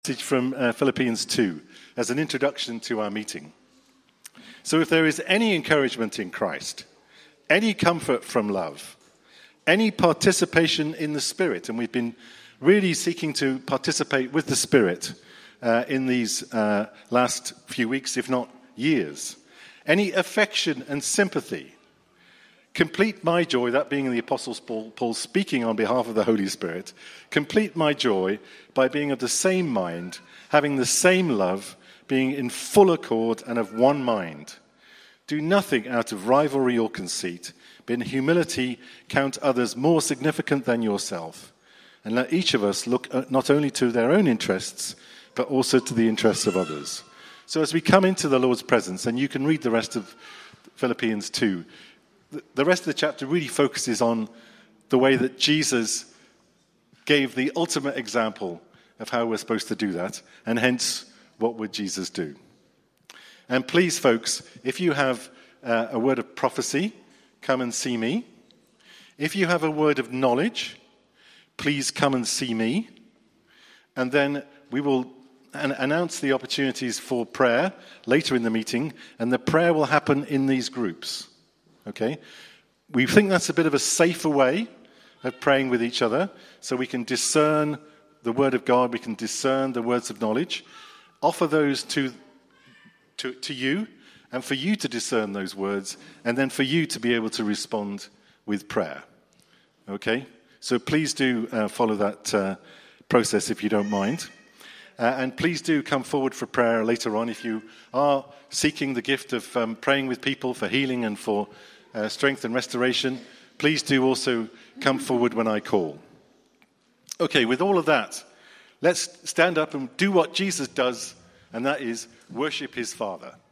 Passage from Philippians 2 as an introduction to our meeting. So if there is any encouragement in Christ, any comfort from love, any participation in the Spirit, and we've been really seeking to participate with the Spirit in these last few weeks, if not years, any affection and sympathy, complete my joy, that being the Apostle Paul speaking on behalf of the Holy Spirit, complete my joy by being of the same mind, having the same love, being in full accord and of one mind. Do nothing out of rivalry or conceit, but in humility count others more significant than yourself. And let each of us look not only to their own interests, but also to the interests of others. So as we come into the Lord's presence, and you can read the rest of Philippians 2, the rest of the chapter really focuses on the way that Jesus gave the ultimate example of how we're supposed to do that, and hence, what would Jesus do? And please, folks, if you have a word of prophecy, come and see me. If you have a word of knowledge, please come and see me. And then we will announce the opportunities for prayer later in the meeting, and the prayer will happen in these groups. Okay? We think that's a bit of a safer way of praying with each other, so we can discern the word of God, we can discern the words of knowledge, offer those to you, and for you to discern those words, and then for you to be able to respond with prayer. Okay? So please do follow that process if you don't mind. And please do come forward for prayer later on if you are seeking the gift of praying with people for healing and for strength and restoration. Please do also come forward when I call. Okay, with all of that, let's stand up and do what Jesus does, and that is worship his Father.